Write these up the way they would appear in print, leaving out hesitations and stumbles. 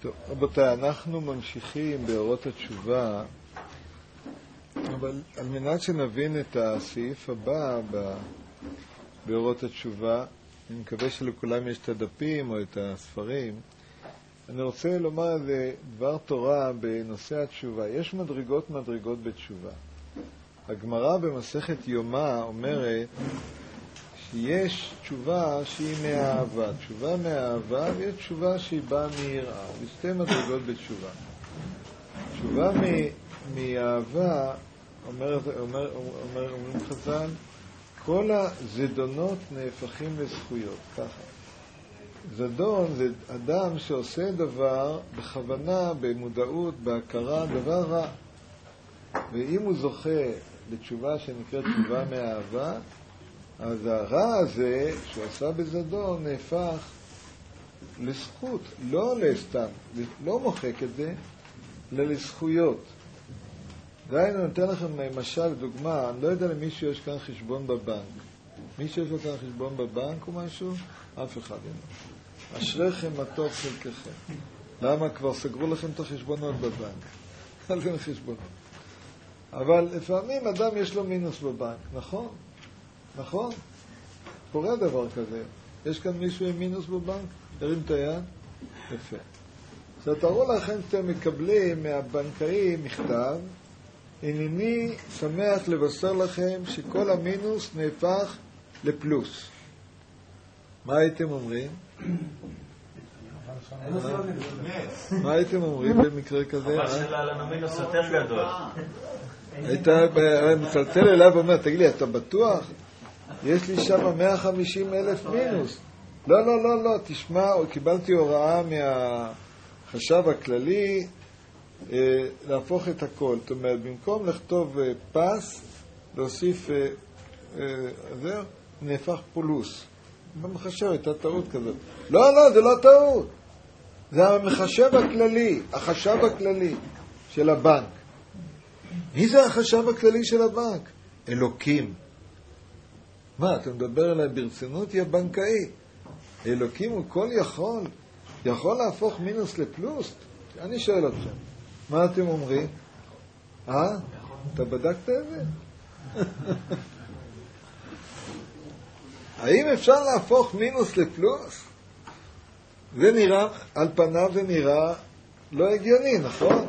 טוב, רבותיי, אנחנו ממשיכים באורות התשובה, אבל על מנת שנבין את הסעיף הבא באורות התשובה, אני מקווה שלכולם יש את הדפים או את הספרים, אני רוצה לומר איזה דבר תורה בנושא התשובה. יש מדרגות בתשובה. הגמרא במסכת יומא אומרת שיש תשובה שהיא מהאהבה. תשובה מהאהבה ויש תשובה שהיא באה מיראה. יש שתי מדרגות בתשובה. תשובה מהאהבה, אומרים חז"ל, כל הזדונות נהפכים לזכויות. ככה. זדון זה אדם שעושה דבר בכוונה, במודעות, בהכרה, דבר רע. ואם הוא זוכה לתשובה שנקראת תשובה מהאהבה, אז הרע הזה שהוא עשה בזדון נהפך לזכות, לא לסתם, לא מוחק את זה, אלא לזכויות. דהיינו, אני נותן לכם משל, דוגמה, אני לא יודע למישהו יש כאן חשבון בבנק. מישהו יש לו כאן חשבון בבנק או משהו? אף אחד אין. אשריכם מה טוב חלקכם. למה? כבר סגרו לכם את החשבונות בבנק. אז אין חשבונות. אבל לפעמים אדם יש לו מינוס בבנק, נכון? נכון? קורה דבר כזה. יש כאן מישהו עם מינוס בבנק? תרים את היד? יפה. אז תראו לכם שאתם מקבלים מהבנקאי מכתב, הנני שמח לבשר לכם שכל המינוס נהפך לפלוס. מה הייתם אומרים? מה הייתם אומרים במקרה כזה? אבל שלה לנו מינוס יותר גדול. היית מצלצל אליו ואומר, תגיד לי, אתה בטוח? יש לי שם 150,000 מינוס. לא, תשמע, קיבלתי הוראה מהחשב הכללי להפוך את הכל. זאת אומרת, במקום לכתוב פס, להוסיף זהו, נהפך פולוס. במחשב הייתה טעות כזאת. לא, זה לא טעות. זה המחשב הכללי, החשב הכללי של הבנק. מי זה החשב הכללי של הבנק? אלוקים. מה, אתה מדבר עליי ברצינות? יא בנקאי. אלוקים הוא כל יכול להפוך מינוס לפלוס? אני שואל אתכם, מה אתם אומרים? אתה בדקת את זה? האם אפשר להפוך מינוס לפלוס? זה נראה, על פניו זה נראה לא הגיוני, נכון?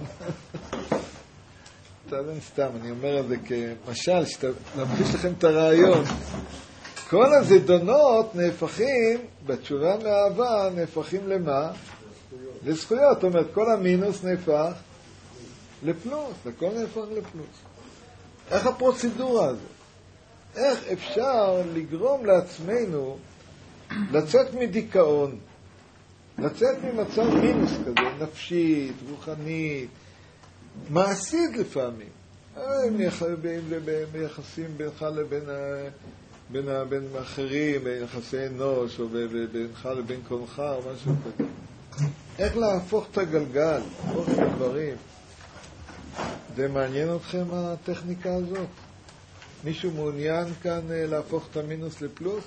סתם, אני אומר את זה כמשל, להמחיש לכם את הרעיון. כל הזדונות נהפכים, בתשובה מאהבה, נהפכים למה? לזכויות. זאת אומרת, כל המינוס נהפך לפלוס, הכל נהפך לפלוס. איך הפרוצדורה הזאת? איך אפשר לגרום לעצמנו לצאת מדיכאון, לצאת ממצב מינוס כזה, נפשית, רוחנית, מעשית לפעמים. ביחסים בינך לבין אחרים, ביחסי אנוש, או בינך לבין קונך, או משהו כזה. איך להפוך את הגלגל, להפוך את הדברים. זה מעניין אתכם הטכניקה הזאת? מישהו מעוניין כאן להפוך את המינוס לפלוס?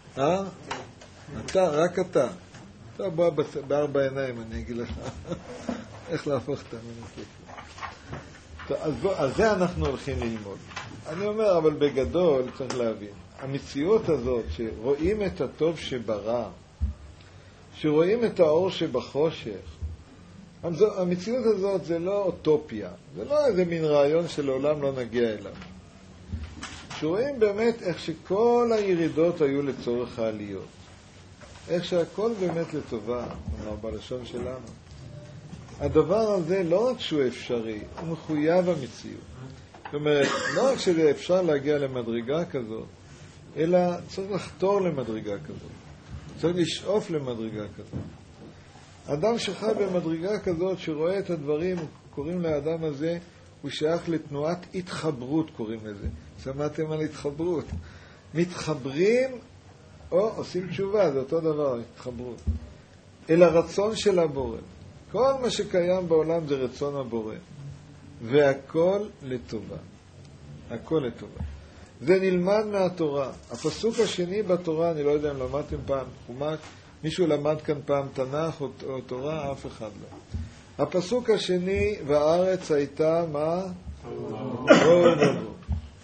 אתה, רק אתה. אתה בא בארבע עיניים, אני אגיד לך. איך להפוך את המינוס לפלוס. אז זה אנחנו הולכים ללמוד. אני אומר, אבל בגדול צריך להבין. המציאות הזאת שרואים את הטוב שברע, שרואים את האור שבחושך, המציאות הזאת זה לא אוטופיה. זה לא איזה מין רעיון שלעולם לא נגיע אליו. שרואים באמת איך שכל הירידות היו לצורך העליות. איך שהכל באמת לטובה, בלשון שלנו. הדבר הזה לא רק שהוא אפשרי, הוא מחויב המציאות. זאת אומרת, לא רק שזה אפשר להגיע למדרגה כזאת, אלא צריך לחתור למדרגה כזאת. צריך לשאוף למדרגה כזאת. אדם שחי במדרגה כזאת, שרואה את הדברים, קוראים לאדם הזה, הוא שייך לתנועת התחברות, קוראים לזה. שמעתם על התחברות. מתחברים או עושים תשובה, זה אותו דבר, התחברות. אל הרצון של הבורא. כל מה שקיים בעולם זה רצון הבורא. והכל לטובה. הכל לטובה. זה נלמד מהתורה. הפסוק השני בתורה, אני לא יודע אם למדתם פעם, חומש, מישהו למד כאן פעם תנ"ך או תורה? אף אחד לא. הפסוק השני, והארץ הייתה מה? תוהו ובוהו.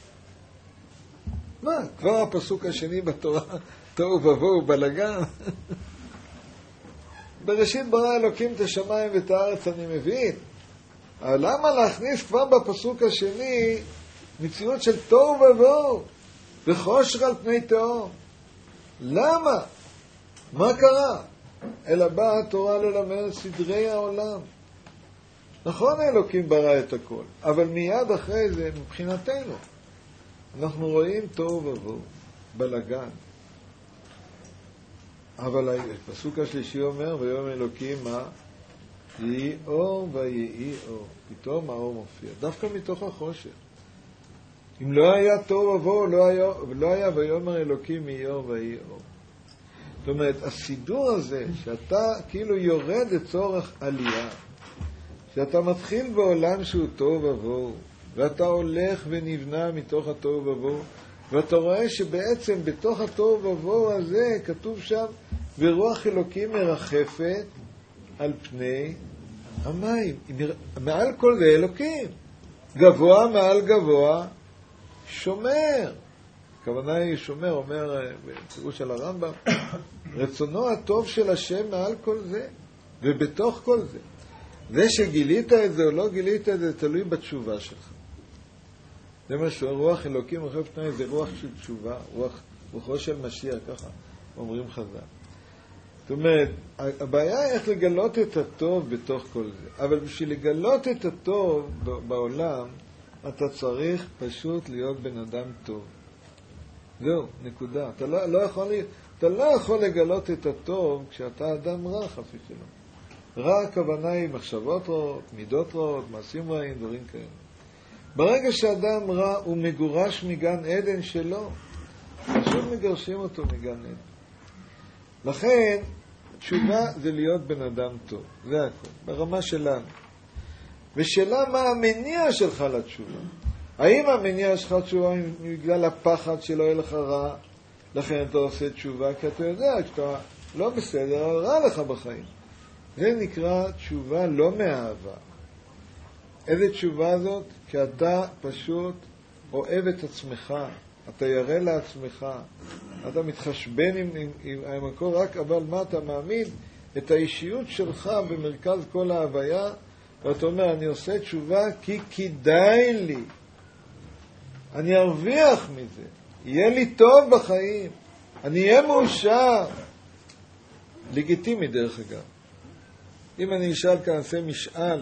מה? כבר הפסוק השני בתורה, תוהו ובוהו, בלגן. בראשית ברא אלוקים את השמיים ואת הארץ, אני מבין. אבל למה להכניס כבר בפסוק השני מציאות של תוהו ובוהו וחושך על פני תהום? למה? מה קרה? אלא באה התורה ללמד סדרי העולם. נכון, אלוקים ברא את הכל, אבל מיד אחרי זה, מבחינתנו, אנחנו רואים תוהו ובוהו, בלגן. אבל הפסוק השלישי אומר, ויאמר אלוקים מה? יהי אור ויהי אור. פתאום האור מופיע, דווקא מתוך החושך. אם לא היה תוהו ובוהו, לא היה ויאמר אלוקים יהי אור ויהי אור. זאת אומרת, הסידור הזה, שאתה כאילו יורד לצורך עלייה, שאתה מתחיל בעולם שהוא תוהו ובוהו, ואתה הולך ונבנה מתוך התוהו ובוהו, ואתה רואה שבעצם בתוך התוהו ובוהו הזה כתוב שם, ורוח אלוקים מרחפת על פני המים. מעל כל זה אלוקים. גבוה מעל גבוה, שומר. הכוונה היא שומר, אומר בפירוש של הרמב"ם, רצונו הטוב של השם מעל כל זה, ובתוך כל זה. זה שגילית את זה או לא גילית את זה, תלוי בתשובה שלך. זה מה שרוח אלוקים מרחף פני, זה רוח של תשובה, רוחו של משיח, ככה אומרים חז"ל. זאת אומרת, הבעיה היא איך לגלות את הטוב בתוך כל זה. אבל בשביל לגלות את הטוב בעולם, אתה צריך פשוט להיות בן אדם טוב. זהו, נקודה. אתה לא יכול לגלות את הטוב כשאתה אדם רע, חפי שלו. רע הכוונה היא מחשבות רעות, מידות רעות, מעשים רעים, דברים כאלה. ברגע שאדם רע הוא מגורש מגן עדן שלו, פשוט מגרשים אותו מגן עדן. לכן, תשובה זה להיות בן אדם טוב. זה הכל, ברמה שלנו. ושאלה מה המניע שלך לתשובה. האם המניע שלך לתשובה בגלל הפחד שלא יהיה לך רע, לכן אתה עושה תשובה, כי אתה יודע שאתה לא בסדר, אבל רע לך בחיים. זה נקרא תשובה לא מאהבה. איזה תשובה זאת? כי אתה פשוט אוהב את עצמך, אתה ירא לעצמך, אתה מתחשבן עם המקור רק, אבל מה אתה מאמין? את האישיות שלך במרכז כל ההוויה, ואתה אומר, אני עושה תשובה כי כדאי לי. אני ארוויח מזה. יהיה לי טוב בחיים. אני אהיה מאושר. לגיטימי דרך אגב. אם אני אשאל כאן, אעשה משאל,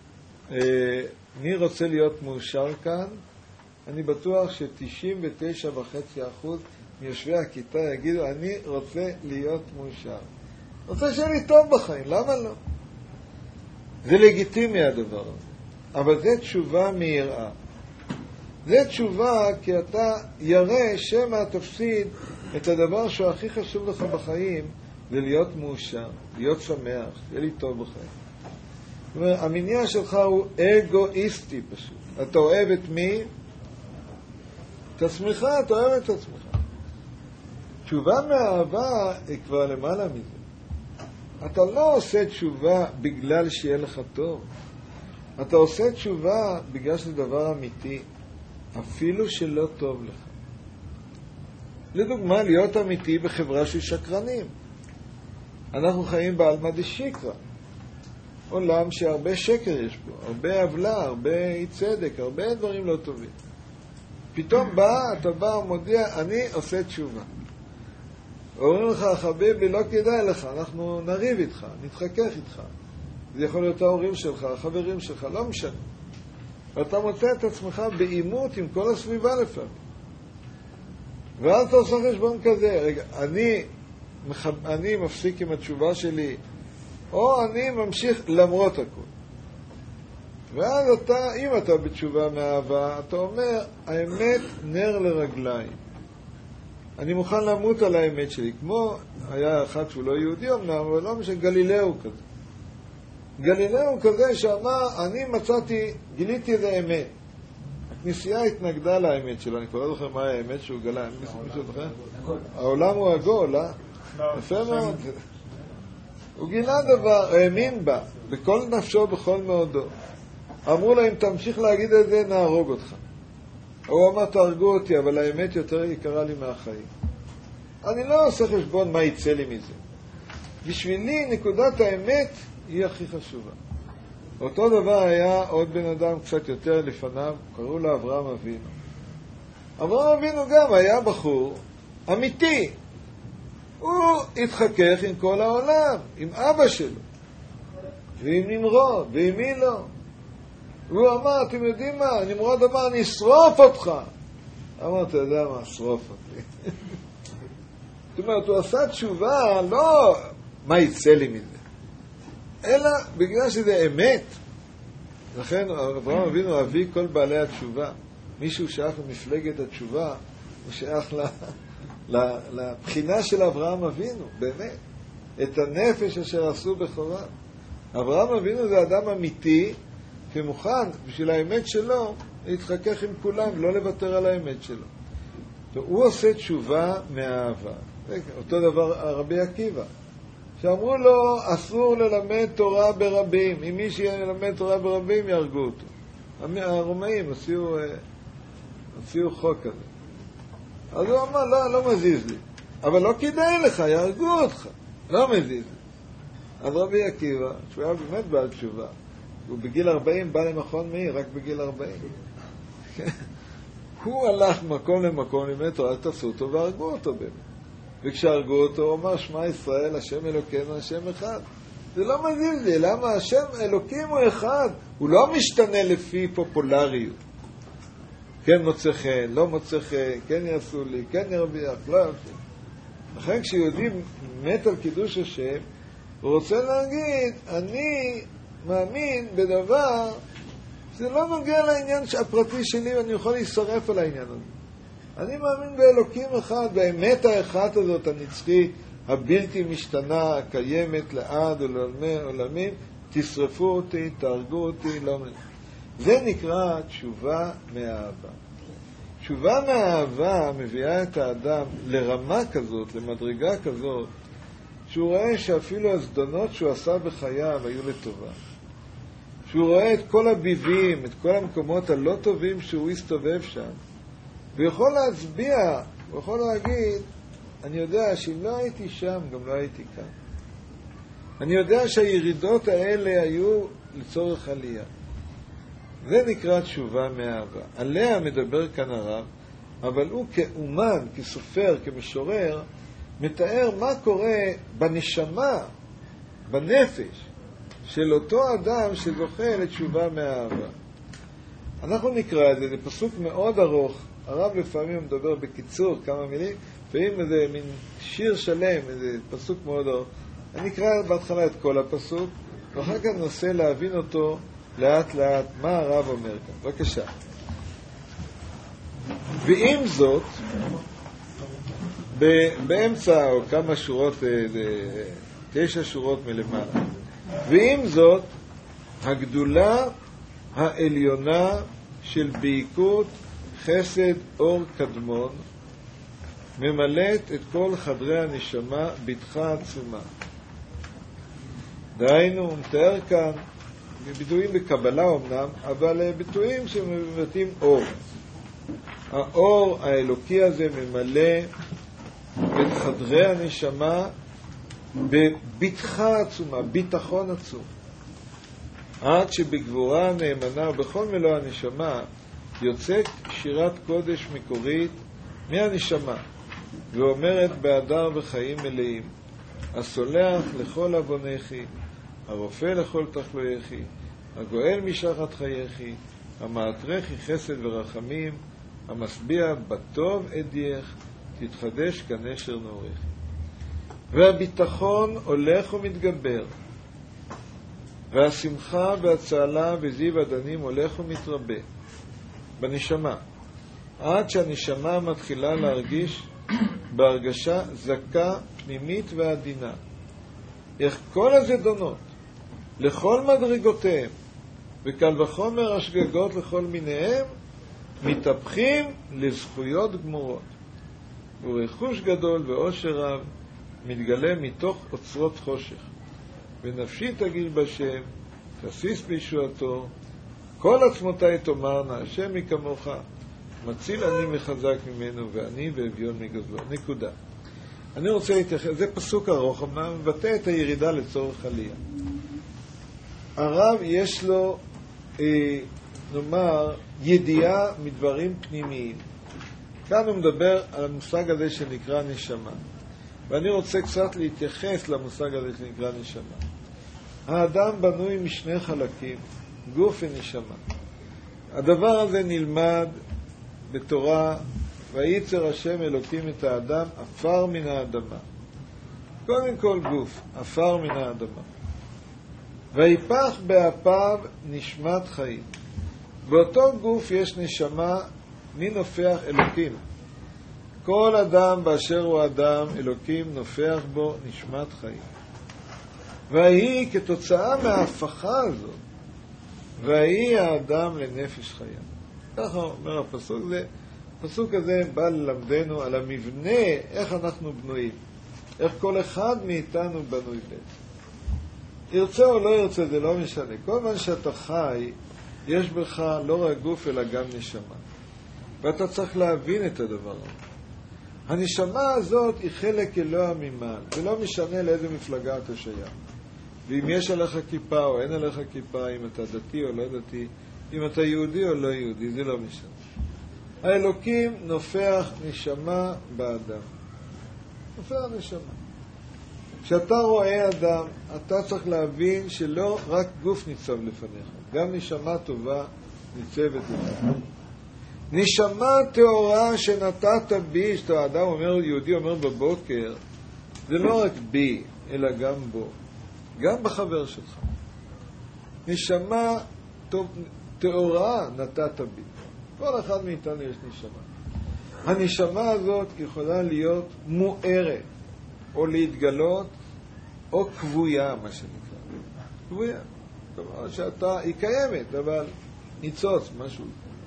מי רוצה להיות מאושר כאן? אני בטוח ש99.5% מיושבי הכיתה יגידו, אני רוצה להיות מאושר. רוצה שיהיה לי טוב בחיים, למה לא? זה לגיטימי הדבר הזה. אבל זה תשובה מיראה. זה תשובה כי אתה ירא שמא תפסיד את הדבר שהוא הכי חשוב לך בחיים, זה להיות מאושר, להיות שמח, יהיה לי טוב בחיים. זאת אומרת, המניע שלך הוא אגואיסטי פשוט. אתה אוהב את מי? את עצמך, אתה אוהב את עצמך. תשובה מאהבה היא כבר למעלה מזה. אתה לא עושה תשובה בגלל שיהיה לך טוב. אתה עושה תשובה בגלל שזה דבר אמיתי, אפילו שלא טוב לך. לדוגמה, להיות אמיתי בחברה של שקרנים. אנחנו חיים בעלמא דשיקרא. עולם שהרבה שקר יש בו, הרבה עוולה, הרבה אי צדק, הרבה דברים לא טובים. פתאום אתה בא ומודיע, אני עושה תשובה. אומרים לך, חביבי, לא כדאי לך, אנחנו נריב איתך, נתחכך איתך. זה יכול להיות ההורים שלך, החברים שלך, לא משנה. ואתה מוצא את עצמך בעימות עם כל הסביבה לפעמים. ואז אתה עושה חשבון כזה, רגע, אני מפסיק עם התשובה שלי, או אני ממשיך למרות הכל. ואז אתה, אם אתה בתשובה מאהבה, אתה אומר, האמת נר לרגליים. אני מוכן למות על האמת שלי, כמו היה אחד שהוא לא יהודי אמנם, אבל לא משנה, גלילאו כזה. גלילאו כזה שאמר, אני גיליתי את האמת. הכנסייה התנגדה לאמת שלו, אני כבר לא זוכר מה האמת שהוא גלה, מישהו זוכר? העולם הוא עגול, יפה מאוד. הוא גילה דבר, האמין בה, בכל נפשו, בכל מאודו. אמרו לו, אם תמשיך להגיד את זה, נהרוג אותך. הוא אמר, תהרגו אותי, אבל האמת יותר יקרה לי מהחיים. אני לא עושה חשבון מה יצא לי מזה. בשבילי, נקודת האמת היא הכי חשובה. אותו דבר היה עוד בן אדם קצת יותר לפניו, קראו לו אברהם אבינו. אברהם אבינו גם היה בחור אמיתי. הוא התחכך עם כל העולם, עם אבא שלו, ועם נמרוד, ועם מי לא. הוא אמר, אתם יודעים מה, נמרוד אמר, אני אשרוף אותך. אמר, אתה יודע מה, אשרוף אותי. זאת אומרת, הוא עשה תשובה, לא מה יצא לי מזה, אלא בגלל שזה אמת. לכן אברהם אבינו אבי כל בעלי התשובה. מישהו שייך למפלגת התשובה, הוא שייך לבחינה של אברהם אבינו, באמת. את הנפש אשר עשו בחורם. אברהם אבינו זה אדם אמיתי, שמוכן בשביל האמת שלו להתחכך עם כולם, לא לוותר על האמת שלו. הוא עושה תשובה מהאהבה. אותו דבר הרבי עקיבא, שאמרו לו, אסור ללמד תורה ברבים. אם מי שילמד תורה ברבים, יהרגו אותו. הרומאים הוציאו חוק כזה. אז הוא אמר, לא מזיז לי. אבל לא כדאי לך, יהרגו אותך. לא מזיז לי. אז רבי עקיבא, שהוא היה באמת בעל תשובה, הוא בגיל 40 בא למכון מאיר, רק בגיל 40. הוא הלך מקום למקום, לימד תורה, תעשו אותו והרגו אותו באמת. וכשהרגו אותו, הוא אמר, שמע ישראל, השם אלוקינו, השם אחד. זה לא מזיז לי, למה השם אלוקים הוא אחד? הוא לא משתנה לפי פופולריות. כן מוצא חן, לא מוצא חן, כן יעשו לי, כן ירוויח, לא ירוויח. לכן כשיהודי מת על קידוש השם, הוא רוצה להגיד, אני מאמין בדבר, זה לא נוגע לעניין הפרטי שלי, ואני יכול להישרף על העניין הזה. אני מאמין באלוקים אחד, באמת האחת הזאת, הנצחית, הבלתי משתנה, הקיימת לעד ולעולמים, תשרפו אותי, תהרגו אותי, לא מבין. זה נקרא תשובה מאהבה. תשובה מאהבה מביאה את האדם לרמה כזאת, למדרגה כזאת, שהוא רואה שאפילו הזדונות שהוא עשה בחייו היו לטובה. שהוא רואה את כל הביבים, את כל המקומות הלא טובים שהוא הסתובב שם, ויכול להצביע, הוא יכול להגיד, אני יודע שאם לא הייתי שם, גם לא הייתי כאן. אני יודע שהירידות האלה היו לצורך עלייה. זה נקרא תשובה מאהבה. עליה מדבר כאן הרב, אבל הוא כאומן, כסופר, כמשורר, מתאר מה קורה בנשמה, בנפש, של אותו אדם שזוכה לתשובה מאהבה. אנחנו נקרא את זה, זה פסוק מאוד ארוך. הרב לפעמים מדבר בקיצור כמה מילים, לפעמים איזה מין שיר שלם, איזה פסוק מאוד ארוך. אני אקרא בהתחלה את כל הפסוק, ואחר כך ננסה להבין אותו לאט לאט, מה הרב אומר כאן. בבקשה. ועם זאת, באמצע או כמה שורות, 9 שורות מלמעלה, ועם זאת, הגדולה העליונה של בעיקות חסד אור קדמון ממלאת את כל חדרי הנשמה בתחה עצומה. דהיינו, הוא מתאר כאן ביטויים בקבלה אמנם, אבל ביטויים שמבטאים אור. האור האלוקי הזה ממלא את חדרי הנשמה בבטחה עצומה, ביטחון עצום. עד שבגבורה נאמנה ובכל מלוא הנשמה יוצאת שירת קודש מקורית מהנשמה, ואומרת בהדר וחיים מלאים, הסולח לכל עוונך, הרופא לכל תחלואך, הגואל משחת חייך, המעטרך חסד ורחמים, המשביע בטוב עדייך, תתחדש כנשר נעורך. והביטחון הולך ומתגבר, והשמחה והצהלה וזיו הדנים הולך ומתרבה בנשמה, עד שהנשמה מתחילה להרגיש בהרגשה זכה פנימית ועדינה, איך כל הזדונות לכל מדרגותיהם וקל וחומר השגגות לכל מיניהם מתהפכים לזכויות גמורות, ורכוש גדול ואושר רב מתגלה מתוך אוצרות חושך, ונפשי תגיש בשם, תסיס בישועתו, כל עצמותיי תאמרנה, השם מי כמוך, מציל אני מחזק ממנו, ואני ואביון מגזלו. נקודה. אני רוצה להתייחס, זה פסוק ארוך, אמנם מבטא את הירידה לצורך עלייה. הרב יש לו, נאמר, ידיעה מדברים פנימיים. כאן הוא מדבר על המושג הזה שנקרא נשמה. ואני רוצה קצת להתייחס למושג הזה שנקרא נשמה. האדם בנוי משני חלקים, גוף ונשמה. הדבר הזה נלמד בתורה, וייצר השם אלוקים את האדם עפר מן האדמה. קודם כל גוף, עפר מן האדמה. ויפח באפיו נשמת חיים. באותו גוף יש נשמה מי נופח אלוקים. כל אדם באשר הוא אדם, אלוקים נופח בו נשמת חיים. והיא כתוצאה מההפכה הזאת, והיא האדם לנפש חיה. ככה אומר הפסוק הזה. הפסוק הזה בא ללמדנו על המבנה, איך אנחנו בנויים, איך כל אחד מאיתנו בנוי בעצם. ירצה או לא ירצה, זה לא משנה. כל זמן שאתה חי, יש בך לא רק גוף אלא גם נשמה. ואתה צריך להבין את הדבר הזה. הנשמה הזאת היא חלק אלוה ממעל, ולא משנה לאיזה מפלגה אתה שייך. ואם יש עליך כיפה או אין עליך כיפה, אם אתה דתי או לא דתי, אם אתה יהודי או לא יהודי, זה לא משנה. האלוקים נופח נשמה באדם. נופח נשמה. כשאתה רואה אדם, אתה צריך להבין שלא רק גוף ניצב לפניך, גם נשמה טובה ניצבת לפניך. נשמה טהורה שנתת בי, שאתה אדם אומר, יהודי אומר בבוקר, זה לא רק בי, אלא גם בו, גם בחבר שלך. נשמה טהורה נתת בי. כל אחד מאיתנו יש נשמה. הנשמה הזאת יכולה להיות מוארת, או להתגלות, או קבויה, מה שנקרא. קבויה. כלומר שאתה, היא קיימת, אבל ניצוץ, משהו.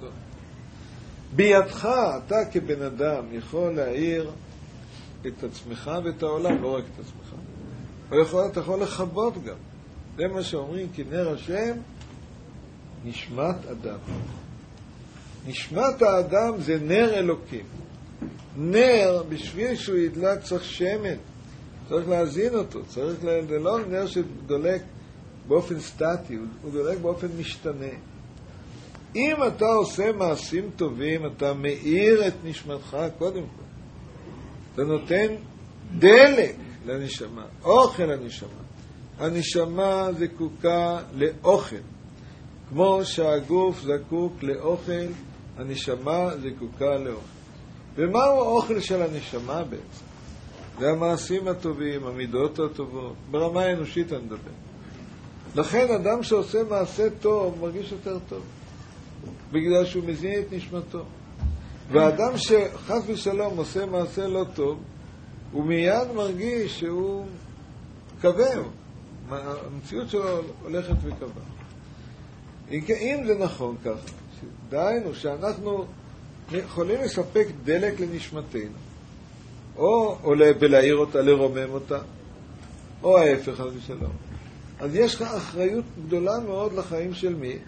בידך, אתה כבן אדם, יכול להאיר את עצמך ואת העולם, לא רק את עצמך. אתה יכול לחבות גם. זה מה שאומרים, כי נר השם, נשמת אדם. נשמת האדם זה נר אלוקים. נר, בשביל שהוא ידלק צריך שמן. צריך להזין אותו. זה לא נר שדולק באופן סטטי, הוא דולק באופן משתנה. אם אתה עושה מעשים טובים, אתה מאיר את נשמתך קודם כל. אתה נותן דלק לנשמה, אוכל לנשמה. הנשמה זקוקה לאוכל. כמו שהגוף זקוק לאוכל, הנשמה זקוקה לאוכל. ומהו האוכל של הנשמה בעצם? זה המעשים הטובים, המידות הטובות. ברמה האנושית אני מדבר. לכן אדם שעושה מעשה טוב מרגיש יותר טוב. בגלל שהוא מזין את נשמתו. והאדם שחס ושלום עושה מעשה לא טוב, הוא מיד מרגיש שהוא קבע. המציאות שלו הולכת וקבע. אם זה נכון ככה, דיינו שאנחנו יכולים לספק דלק לנשמתנו, או בלהעיר אותה, לרומם אותה, או ההפך חס ושלום. אז יש לך אחריות גדולה מאוד לחיים של מי?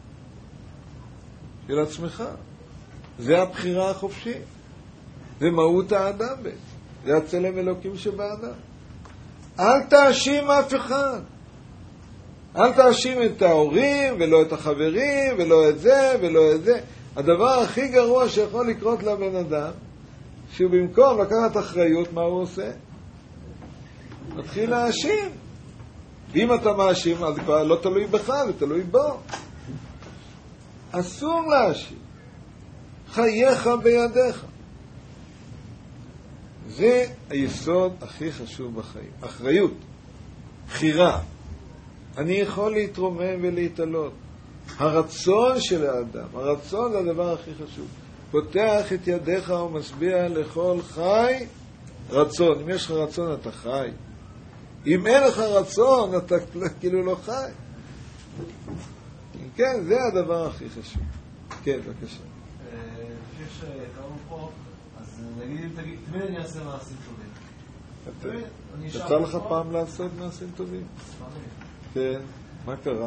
של עצמך. זה הבחירה החופשית. זה מהות האדם בעצם. זה הצלם אלוקים שבאדם. אל תאשים אף אחד. אל תאשים את ההורים, ולא את החברים, ולא את זה, ולא את זה. הדבר הכי גרוע שיכול לקרות לבן אדם, שהוא במקום לקחת אחריות, מה הוא עושה? מתחיל להאשים. ואם אתה מאשים, אז כבר לא תלוי בך, זה תלוי בו. אסור להאשים. חייך בידיך. זה היסוד הכי חשוב בחיים. אחריות. בחירה. אני יכול להתרומם ולהתעלות. הרצון של האדם, הרצון זה הדבר הכי חשוב. פותח את ידיך ומשביע לכל חי רצון. אם יש לך רצון אתה חי. אם אין לך רצון אתה כאילו לא חי. כן, זה הדבר הכי חשוב. כן, בבקשה. אני חושב שקראנו פה, אז נגיד, תמיד אני אעשה מעשים טובים. יצא לך פעם לעשות מעשים טובים? כן, מה קרה?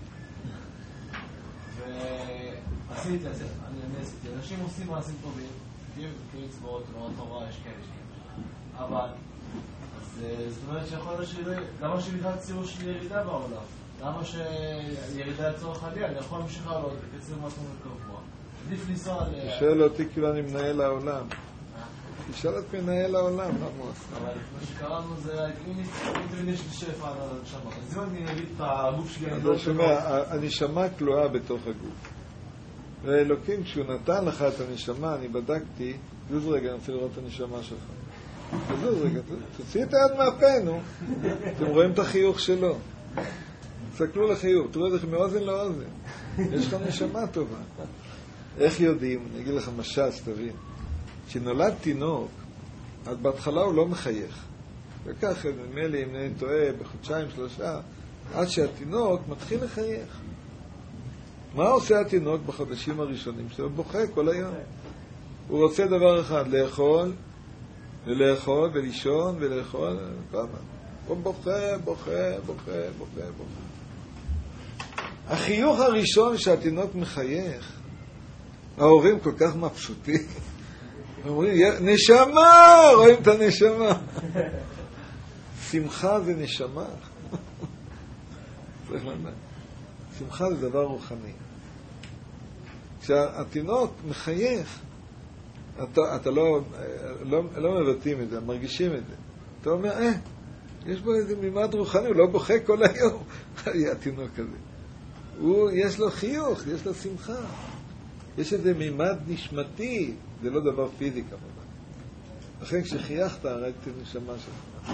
ועשיתי, אנשים עושים מעשים טובים, כאילו צבאות, תנועות תורה, יש כאלה. אבל, זאת אומרת שיכול להיות למה שבכלל ציור של ירידה בעולם? למה שירידה לצורך עלייה? אני יכול להמשיך לעלות בקצב מתון וקבוע. עדיף לנסוע ל... תשאל אותי כאילו אני מנהל העולם. תשאל את מנהל העולם, למה הוא עושה? אבל מה שקראנו זה, אם יש לי שפע על הנשמה, אז אם אני אגיד את הגוף שלי... אתה שומע, הנשמה כלואה בתוך הגוף. ואלוקים, כשהוא נתן לך את הנשמה, אני בדקתי, זוז רגע, אני רוצה לראות את הנשמה שלך. זוז רגע, תוציא את היד מהפה, נו. אתם רואים את החיוך שלו. תסתכלו לחיוך, תראו את זה מאוזן לאוזן. יש לך נשמה טובה. איך יודעים? אני אגיד לך משל, תבין. כשנולד תינוק, אז בהתחלה הוא לא מחייך. וכך, נדמה לי, אם אני טועה, בחודשיים, 3, עד שהתינוק מתחיל לחייך. מה עושה התינוק בחודשים הראשונים שלו? בוכה כל היום. הוא רוצה דבר אחד, לאכול, ולאכול, ולישון, ולאכול, כמה. הוא בוכה, בוכה, בוכה, בוכה, בוכה. החיוך הראשון שהתינוק מחייך, ההורים כל כך מבסוטים. אומרים, נשמה! רואים את הנשמה. שמחה זה נשמה. צריך לדעת. שמחה זה דבר רוחני. כשהתינוק מחייך, אתה לא מבטאים את זה, מרגישים את זה. אתה אומר, יש בו איזה מימד רוחני, הוא לא בוכה כל היום. התינוק הזה. יש לו חיוך, יש לו שמחה. יש איזה מימד נשמתי, זה לא דבר פיזי כמובן. לכן כשחייכת, ראיתי נשמה שלך.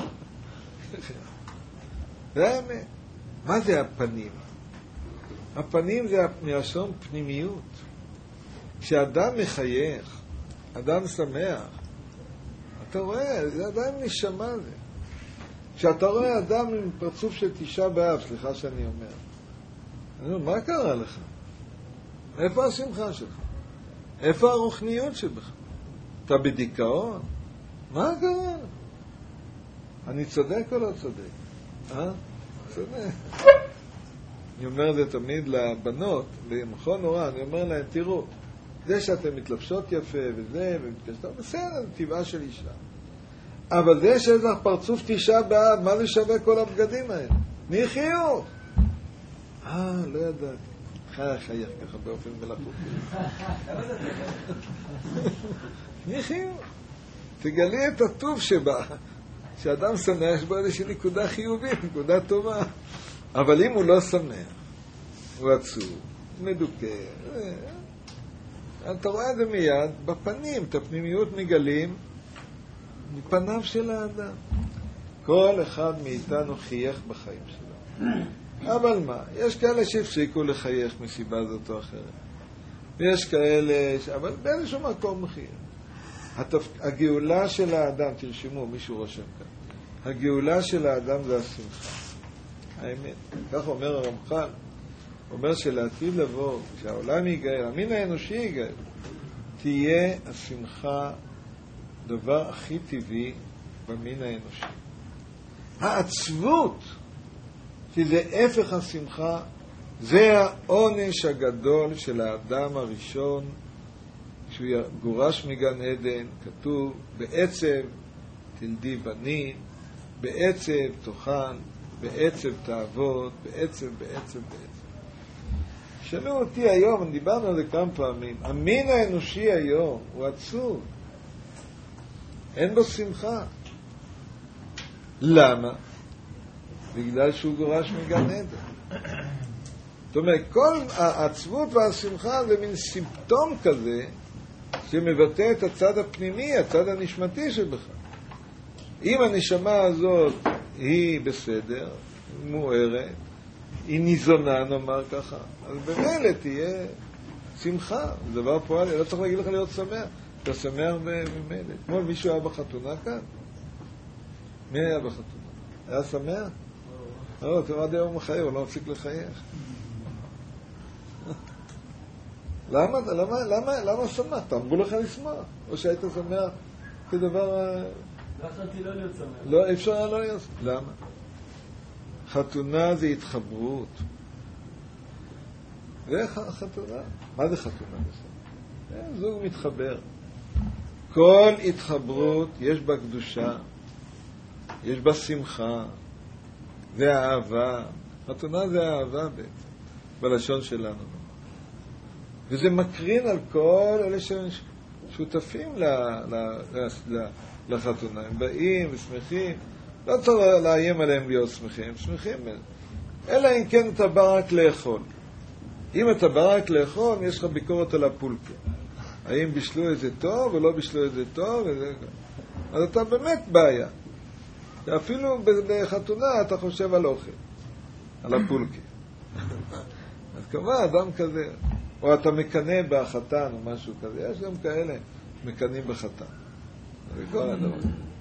זה האמת. מה זה הפנים? הפנים זה מלשון פנימיות. כשאדם מחייך, אדם שמח, אתה רואה, זה עדיין נשמה זה. כשאתה רואה אדם עם פרצוף של 9 באב, סליחה שאני אומר, אני אומר, מה קרה לך? איפה השמחה שלך? איפה הרוחניות שלך? אתה בדיכאון? מה קרה? אני צודק או לא צודק? צודק. אני אומר את זה תמיד לבנות, במכון נורא, אני אומר להם, תראו, זה שאתם מתלבשות יפה וזה, ומתקשטות, בסדר, זה טבעה של אישה. אבל זה שיש לך פרצוף 9 באב, מה זה שווה כל הבגדים האלה? מי חיוך? לא ידעתי. חייך ככה באופן מלאכותי. מי חיוך? תגלי את הטוב שבה. שאדם שמח, יש בו איזושהי נקודה חיובית, נקודה טובה. אבל אם הוא לא שמח, הוא עצוב, מדוכא, אתה רואה את זה מיד, בפנים, את הפנימיות מגלים, מפניו של האדם. כל אחד מאיתנו חייך בחיים שלו. אבל מה? יש כאלה שהפסיקו לחייך מסיבה זאת או אחרת. ויש כאלה, אבל באיזשהו מקום מחייך. הגאולה של האדם, תרשמו, מישהו רושם כאן. הגאולה של האדם זה השמחה. האמת. כך אומר הרמח"ל. אומר שלעתיד לבוא, כשהעולם ייגאל, המין האנושי ייגאל, תהיה השמחה דבר הכי טבעי במין האנושי. העצבות, שזה הפך השמחה, זה העונש הגדול של האדם הראשון, כשהוא גורש מגן עדן, כתוב, בעצב תלדי בנים, בעצב תאכל, בעצב תעבוד, בעצב. שאלו אותי היום, דיברנו על זה כמה פעמים, המין האנושי היום הוא עצוב. אין בו שמחה. למה? בגלל שהוא גורש מגן עדן. זאת אומרת, כל העצבות והשמחה זה מין סימפטום כזה שמבטא את הצד הפנימי, הצד הנשמתי שבך. אם הנשמה הזאת היא בסדר, מוארת, היא ניזונה, נאמר ככה, אז במילא תהיה שמחה. זה דבר פועל, לא צריך להגיד לך להיות שמח. אתה שמח במילא. אתמול מישהו היה בחתונה כאן? מי היה בחתונה? היה שמח? לא, אתם עד היום מחייך, הוא לא מפסיק לחייך. למה שמח? תאמרו לך לשמח. או שהיית שמח כדבר לא יכולתי לא להיות שמח. לא, אפשר לא להיות. למה? חתונה זה התחברות. זה חתונה. מה זה חתונה? זוג מתחבר. כל התחברות יש בה קדושה, יש בה שמחה, זה אהבה. חתונה זה אהבה בעצם, בלשון שלנו. וזה מקרין על כל אלה ששותפים לחתונה. הם באים ושמחים. לא צריך לאיים עליהם להיות שמחים. הם שמחים. אלא אם כן אתה בא רק לאכול. אם אתה בא רק לאכול, יש לך ביקורת על הפולקה. האם בישלו את זה טוב או לא בישלו את זה טוב? אז אתה באמת בעיה. אפילו בחתונה אתה חושב על אוכל, על הפולקה. אז כמובן, אדם כזה, או אתה מקנה בחתן או משהו כזה, יש גם כאלה מקנים בחתן. וכל הדבר.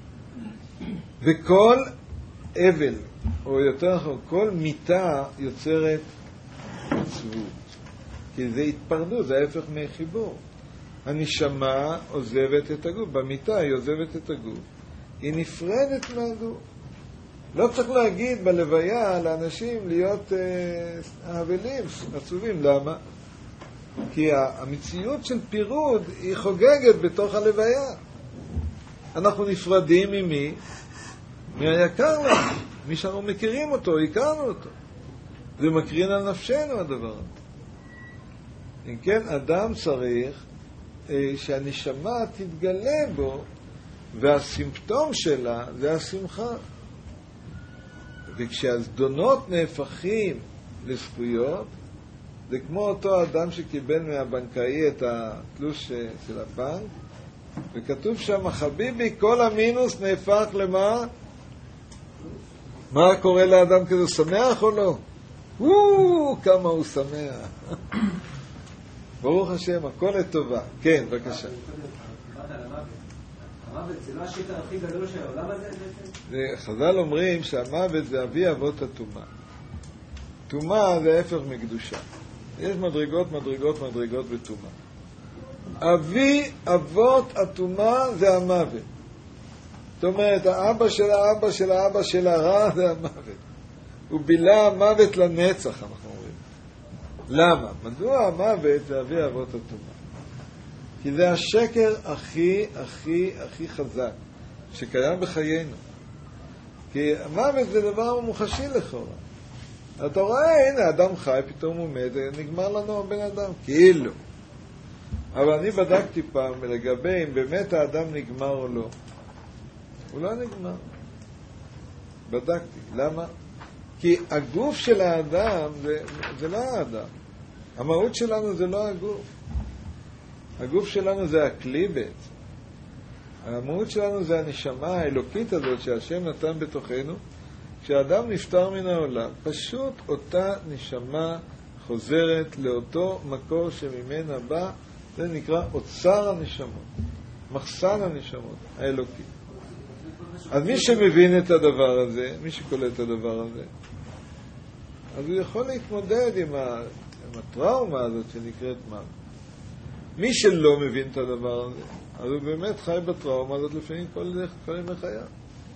וכל אבל, או יותר נכון, כל מיטה יוצרת עצבות. כי זה התפרדות, זה ההפך מחיבור. הנשמה עוזבת את הגוף, במיטה היא עוזבת את הגוף. היא נפרדת מהגוף. לא צריך להגיד בלוויה לאנשים להיות אבלים, עצובים. למה? כי המציאות של פירוד היא חוגגת בתוך הלוויה. אנחנו נפרדים ממי? מהיקר לנו. מי שאנחנו מכירים אותו, הכרנו אותו. זה מקרין על נפשנו הדבר הזה. אם כן, אדם צריך שהנשמה תתגלה בו, והסימפטום שלה זה השמחה. וכשהזדונות נהפכים לזכויות, זה כמו אותו אדם שקיבל מהבנקאי את התלוש של הבנק, וכתוב שם, חביבי, כל המינוס נהפך למה? מה קורה לאדם כזה? שמח או לא? כמה הוא שמח. ברוך השם, הכל לטובה. כן, בבקשה. המוות זה לא השקר הכי גדול של העולם הזה בעצם? חז"ל אומרים שהמוות זה אבי אבות הטומאה. טומאה זה ההפך מקדושה. יש מדרגות בטומאה. אבי אבות הטומאה זה המוות. זאת אומרת, האבא של האבא של האבא של הרע זה המוות. הוא בילה המוות לנצח, אנחנו אומרים. למה? מדוע המוות זה אבי אבות הטומאה? כי זה השקר הכי חזק שקיים בחיינו. כי המוות זה דבר מוחשי לכאורה. אתה רואה, הנה, אדם חי, פתאום הוא מת, נגמר לנו הבן אדם, כאילו. אבל אני בדקתי פעם לגבי אם באמת האדם נגמר או לא. הוא לא נגמר. בדקתי. למה? כי הגוף של האדם זה לא האדם. המהות שלנו זה לא הגוף. הגוף שלנו זה הכלי בעצם. המהות שלנו זה הנשמה האלוקית הזאת שהשם נתן בתוכנו. כשאדם נפטר מן העולם, פשוט אותה נשמה חוזרת לאותו מקור שממנה בא, זה נקרא אוצר הנשמות, מחסן הנשמות האלוקי. אז מי שמבין את הדבר הזה, מי שקולט את הדבר הזה, אז הוא יכול להתמודד עם הטראומה הזאת שנקראת מוות. מי שלא מבין את הדבר הזה, אז הוא באמת חי בטראומה הזאת לפעמים כל ימי חייו.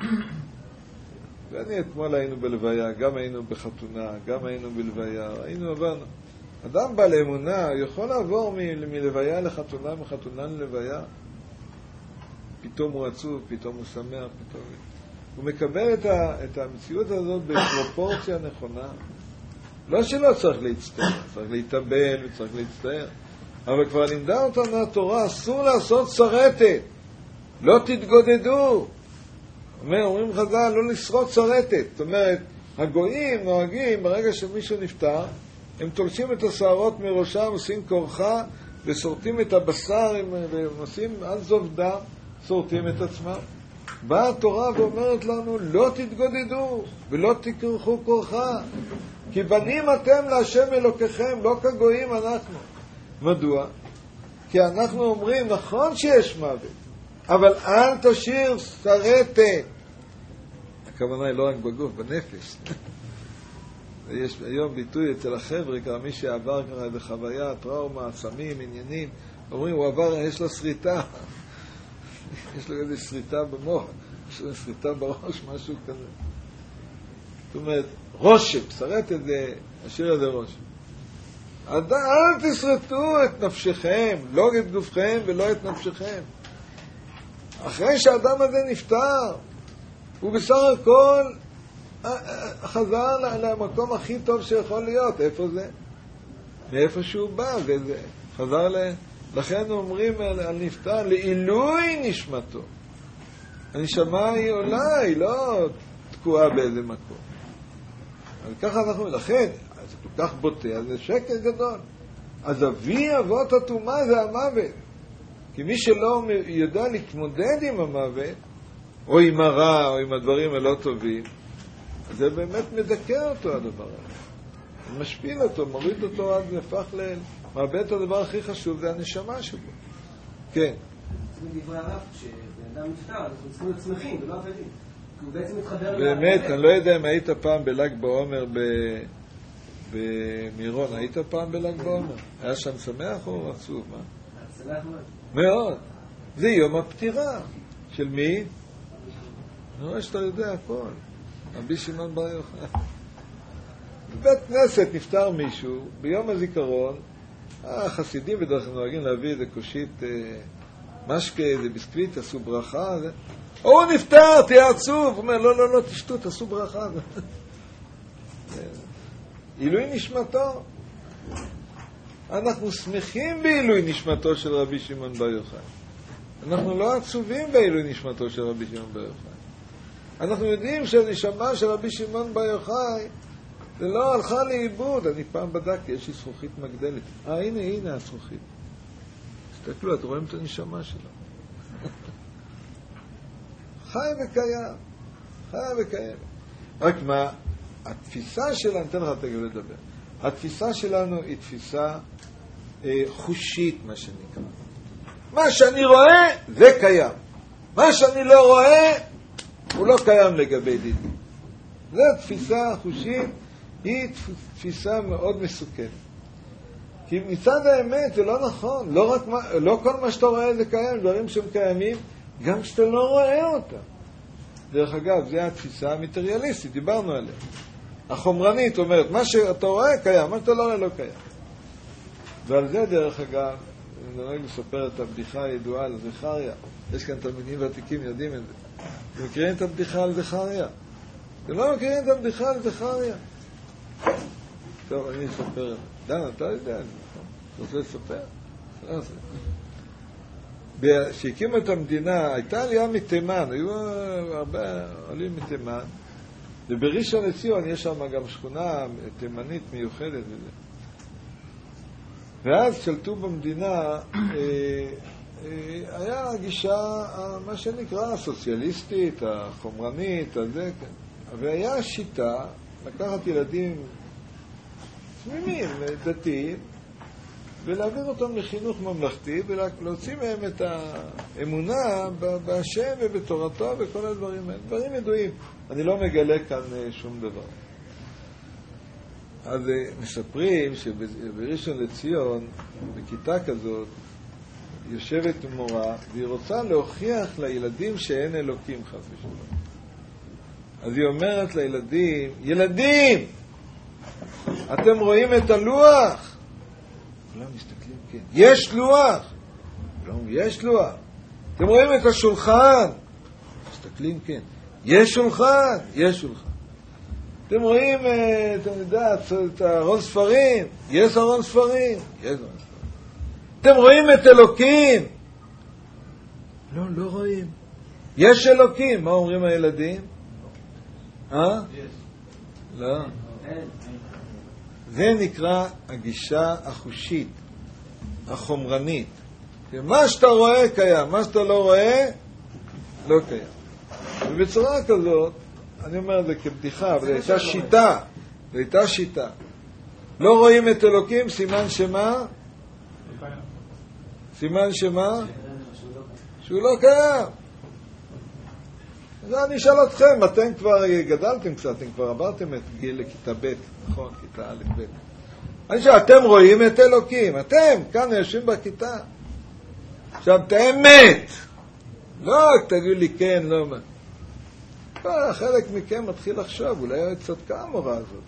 ואני אתמול היינו בלוויה, גם היינו בחתונה, גם היינו בלוויה, עברנו. אדם בעל אמונה יכול לעבור מלוויה לחתונה, מחתונה ללוויה. פתאום הוא עצוב, פתאום הוא שמח, פתאום... הוא מקבל את המציאות הזאת בפרופורציה נכונה. לא שלא צריך להצטער, צריך להתאבל וצריך להצטער. אבל כבר לימדה אותנו התורה, אסור לעשות שרטת. לא תתגודדו. אומרים חז"ל, לא לשרוט שרטת. זאת אומרת, הגויים נוהגים, ברגע שמישהו נפטר, הם תולשים את השערות מראשם, עושים כורחה, ושורטים את הבשר, ועושים עד זוב דם, שורטים את עצמם. באה התורה ואומרת לנו, לא תתגודדו, ולא תכרכו כורחה. כי בנים אתם להשם אלוקיכם, לא כגויים אנחנו. מדוע? כי אנחנו אומרים, נכון שיש מוות, אבל אל תשאיר שרטת. הכוונה היא לא רק בגוף, בנפש. יש היום ביטוי אצל החבר'ה, כמה מי שעבר ככה איזו חוויה, טראומה, סמים, עניינים, אומרים, הוא עבר, יש לו שריטה. יש לו איזו שריטה במוח. שריטה בראש, משהו כזה. זאת אומרת, רושם, שרט את זה, השאיר את זה רושם. אל תשרטו את נפשכם, לא את גופכם ולא את נפשכם. אחרי שהאדם הזה נפטר, הוא בסך הכל חזר למקום הכי טוב שיכול להיות. איפה זה? מאיפה שהוא בא, וזה חזר לכן אומרים על נפטר, לעילוי נשמתו. הנשמה היא עולה, היא לא תקועה באיזה מקום. אז ככה אנחנו, לכן, זה כל כך בוטה, אז זה שקר גדול. אז אבי אבות התאומה זה המוות. כי מי שלא יודע להתמודד עם המוות, או עם הרע, או עם הדברים הלא טובים, אז זה באמת מדכא אותו הדבר הזה. הוא משפיל אותו, מוריד אותו עד נפח לאל. מאבד את הדבר הכי חשוב, זה הנשמה שבו. כן. זה דברי הרב, כשאדם נפטר, אנחנו צריכים להיות שמחים ולא אבלים. כי הוא בעצם מתחבר... באמת, אני לא יודע אם היית פעם בל"ג בעומר במירון. היית פעם בל"ג בעומר? היה שם שמח או עצוב? מה? שמח מאוד. מאוד. זה יום הפטירה. של מי? אני רואה שאתה יודע הכל. רבי שמעון בר יוחאי. בבית כנסת נפטר מישהו, ביום הזיכרון, החסידים בדרך כלל נוהגים להביא איזה קושית משקה, איזה ביסקוויט, עשו ברכה. הוא נפטר, תהיה עצוב. הוא אומר, לא, תשתו, תעשו ברכה. עילוי נשמתו. אנחנו שמחים בעילוי נשמתו של רבי שמעון בר יוחאי. אנחנו לא עצובים בעילוי נשמתו של רבי שמעון בר יוחאי. אנחנו יודעים שהנשמה של רבי שמעון בר יוחאי זה לא הלכה לאיבוד. אני פעם בדקתי, יש לי זכוכית מגדלת. הנה הזכוכית. תסתכלו, אתם רואים את הנשמה שלו. חי וקיים. רק מה, התפיסה שלנו, נתן לך תגיד לדבר. התפיסה שלנו היא תפיסה חושית, מה שנקרא. מה שאני רואה, זה קיים. מה שאני לא רואה, הוא לא קיים לגבי דידי. זו תפיסה חושית, היא תפיסה מאוד מסוכנת. כי מצד האמת זה לא נכון. לא כל מה שאתה רואה זה קיים, דברים שהם קיימים, גם שאתה לא רואה אותם. דרך אגב, זו התפיסה המטריאליסטית, דיברנו עליה. החומרנית אומרת, מה שאתה רואה קיים, מה שאתה לא רואה לא קיים. ועל זה דרך אגב, אני נוהג לספר את הבדיחה הידועה על זכריה. יש כאן תלמידים ותיקים יודעים את זה. אתם מכירים את הבדיחה על זכריה? אתם לא מכירים את הבדיחה על זכריה? טוב, אני אספר את זה. דן, אתה יודע את זה, נכון? אתה רוצה לספר? לא עושה. כשהקימו את המדינה, הייתה עלייה מתימן, היו הרבה עולים מתימן, ובראשון לציון יש שם גם שכונה תימנית מיוחדת וזה. ואז שלטו במדינה, היה הגישה, מה שנקרא, הסוציאליסטית, החומרנית, הזה, והיה שיטה לקחת ילדים תמימים, דתיים, ולהעביר אותם לחינוך ממלכתי, ולהוציא מהם את האמונה בהשם ובתורתו וכל הדברים האלה. דברים ידועים. אני לא מגלה כאן שום דבר. אז מספרים שבראשון לציון, בכיתה כזאת, יושבת מורה, והיא רוצה להוכיח לילדים שאין אלוקים חס ושלום. אז היא אומרת לילדים, ילדים, אתם רואים את הלוח? כולם מסתכלים, כן. יש לוח? כולם, יש לוח. אתם רואים את השולחן? מסתכלים, כן. יש שולחן? יש שולחן. אתם רואים, אתם יודעת, את ארון ספרים? יש ארון ספרים? יש ארון ספרים. אתם רואים את אלוקים? לא רואים. יש אלוקים. מה אומרים הילדים? לא. זה נקרא הגישה החושית, החומרנית. מה שאתה רואה קיים, מה שאתה לא רואה, לא קיים. ובצורה כזאת, אני אומר את זה כבדיחה, אבל זו הייתה שיטה. לא רואים את אלוקים, סימן שמה? סימן שמה? שהוא לא קיים. אז אני אשאל אתכם, אתם כבר גדלתם קצת, אתם כבר עברתם את גיל לכיתה ב', נכון? כיתה א' ב'. אני שואל, אתם רואים את אלוקים? אתם, כאן יושבים בכיתה. עכשיו, את האמת. לא תגידו לי כן, לא מה. חלק מכם מתחיל לחשוב, אולי היא צדקה המורה הזאת.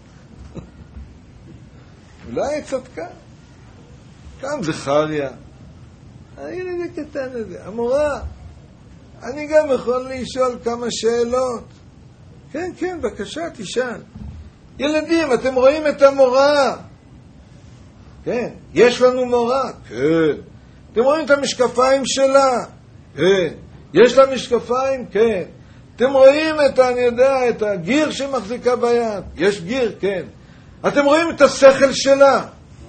אולי היא צדקה. קם זכריה. הנה זה קטן הזה. המורה, אני גם יכול לשאול כמה שאלות. כן, כן, בבקשה, תשאל. ילדים, אתם רואים את המורה? כן. יש לנו מורה? כן. אתם רואים את המשקפיים שלה? כן. יש לה משקפיים? כן. אתם רואים אני יודע, את הגיר שמחזיקה ביד? יש גיר? כן. אתם רואים את השכל שלה?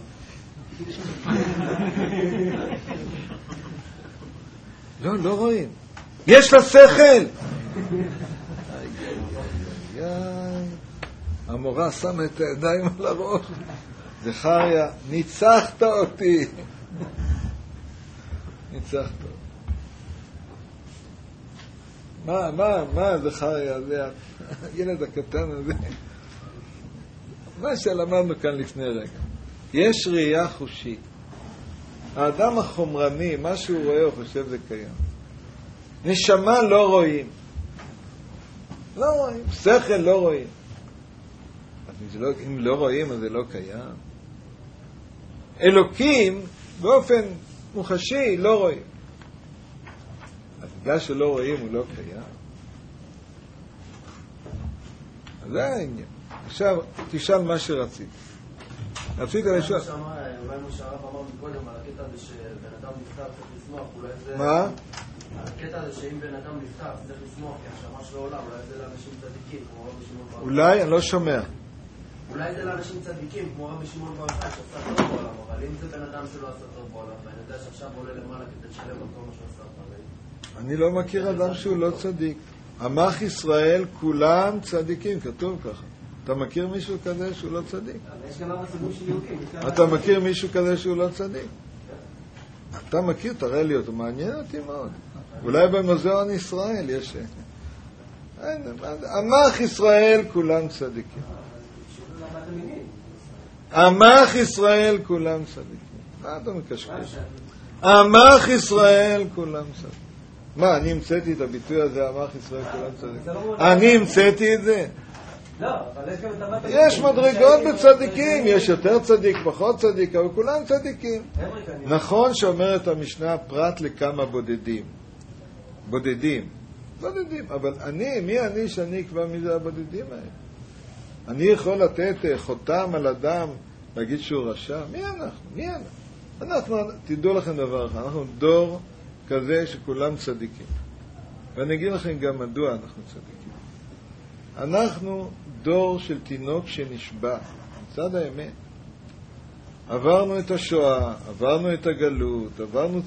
לא רואים. יש לה שכל? המורה שמה את הידיים על הראש. זכריה, ניצחת אותי. ניצחת אותי. מה זכריה, זה הילד הקטן הזה? מה שלמדנו כאן לפני רגע. יש ראייה חושית. האדם החומרני, מה שהוא רואה הוא חושב זה קיים. נשמה לא רואים. לא רואים. שכל לא רואים. אם לא רואים אז זה לא קיים. אלוקים באופן מוחשי לא רואים. אז בגלל שלא רואים הוא לא קיים. אז זה העניין. עכשיו תשאל מה שרצית. רצית לשאול. אולי מה שהרב אמר מקודם על הקטע הזה שבן אדם נפטר צריך לשמוח, אולי זה... מה? הקטע הזה שאם בן אדם נפטר צריך לשמוח כי השמה שלו עולם, אולי זה לאנשים צדיקים כמו רבי שמעון בר יוחאי. אולי? אני לא שומע. אולי זה לאנשים צדיקים כמו רבי שמעון בר יוחאי שעשה טוב בעולם, אבל אם זה בן אדם שלא עשה טוב בעולם ואני יודע שעכשיו עולה למעלה כדי לשלם על כל מה שעשה אותם. אני לא מכיר אדם שהוא לא צדיק. עמך ישראל כולם צדיקים, כתוב ככה. אתה מכיר מישהו כזה שהוא לא צדיק? יש גם אבא סגור של יהודים. אתה מכיר מישהו כזה שהוא לא צדיק? אתה מכיר, תראה לי אותו, מעניין אותי מאוד. אולי במוזיאון ישראל יש... עמך ישראל כולם צדיקים. עמך ישראל כולם צדיקים. מה אתה מקשקש? עמך ישראל כולם צדיקים. מה, אני המצאתי את הביטוי הזה, עמך ישראל כולם צדיקים? אני המצאתי את זה? לא, אבל יש גם את המטה... יש מדרגות בצדיקים, יש יותר צדיק, פחות צדיק, אבל כולם צדיקים. נכון שאומרת המשנה פרט לכמה בודדים. בודדים, אבל מי אני שאני אקבע מי זה הבודדים האלה? אני יכול לתת חותם על אדם, להגיד שהוא רשע? מי אנחנו? אנחנו, תדעו לכם דבר אחד, אנחנו דור כזה שכולם צדיקים. ואני אגיד לכם גם מדוע אנחנו צדיקים. אנחנו דור של תינוק שנשבע, מצד האמת. עברנו את השואה, עברנו את הגלות, עברנו